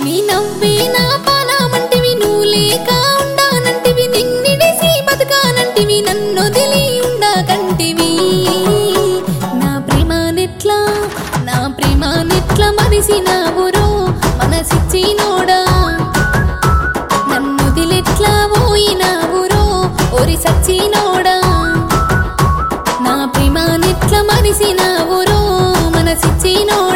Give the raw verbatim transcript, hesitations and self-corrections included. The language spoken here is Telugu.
నీ నవ్వే నా పానమంటివి నువ్వు లేక ఉండానంటివి నిన్నిడిసి బతకానంటివి నన్నొదిలి ఉండకంటివి నా ప్రేమానెట్లా నా ప్రేమానెట్లా మరిసినావురో మనసిచ్చినోడా నన్నొదిలెట్లా పోయినావురో ఓరి సచ్చినోడా నా ప్రేమానెట్లా మరిసినావురో మనసిచ్చినోడా